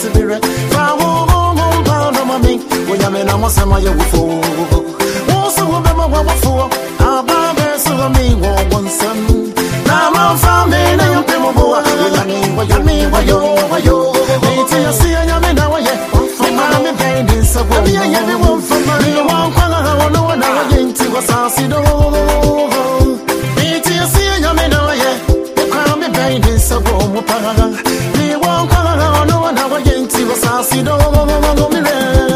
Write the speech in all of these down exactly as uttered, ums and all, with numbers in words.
sibire. Fa wo wo wo pa no mami. Wo nyame na mo sema ye wo fo. Wo so wo be ma wo fo. Aba be so mi wo wonsam. Na ma fa me na yo pe mo bo. Wo nyame wo nyame wo yo wo yo. Me ti ya si nyame na wo ye. Fa ma me be din so wo. Abi ye be wo fa ma. Me wo kwa na wo no na wo ye nti wo sa si do. Me ti ya si nyame na wo ye. Kwa me be din so wo mo pa. Me wo kwa na no na wo ye nti wo sa si do. Me re.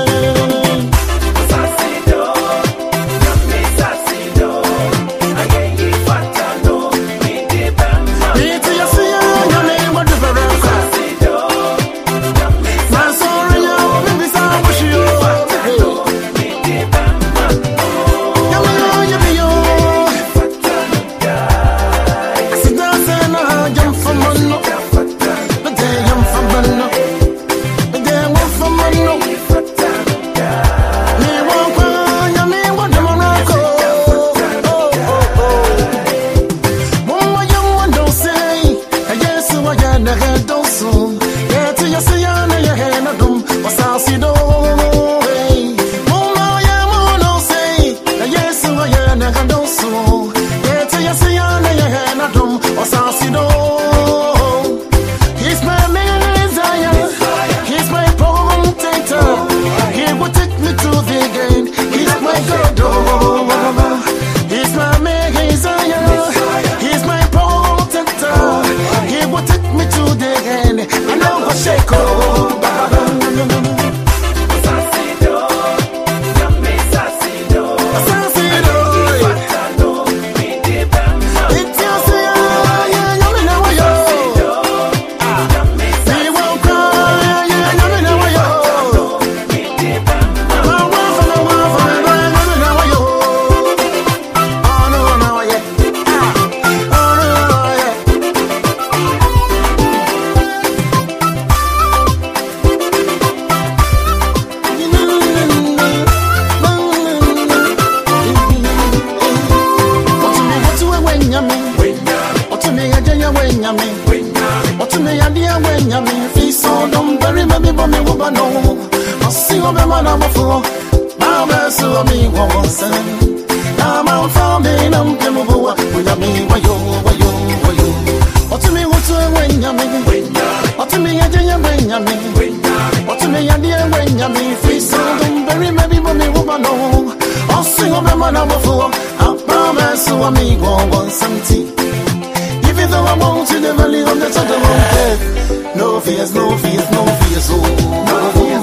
Even though I'm on to the valley of the shadow of death, no fears, no fears, no fears, oh, no fears,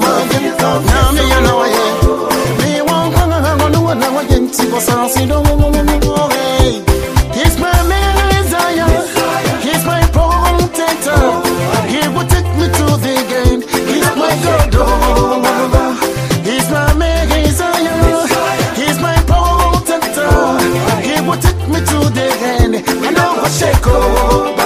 now me you know I me won't come on no one now again to go see no more. He's my Messiah, he's my protector, he will take me to the game, he's my God, oh, he's my Messiah, he's my protector, he will take me to the end, and I will shake oh.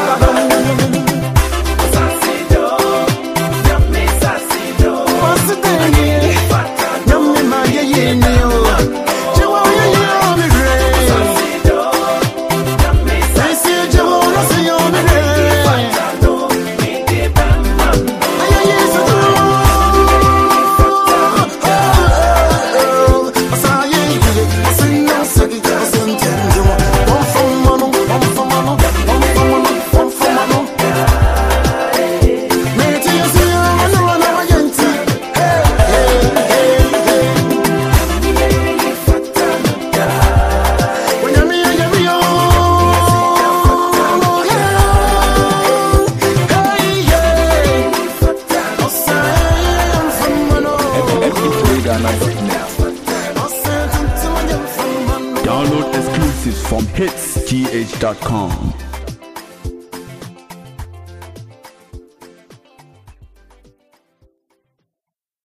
Download exclusives from hits g h dot com.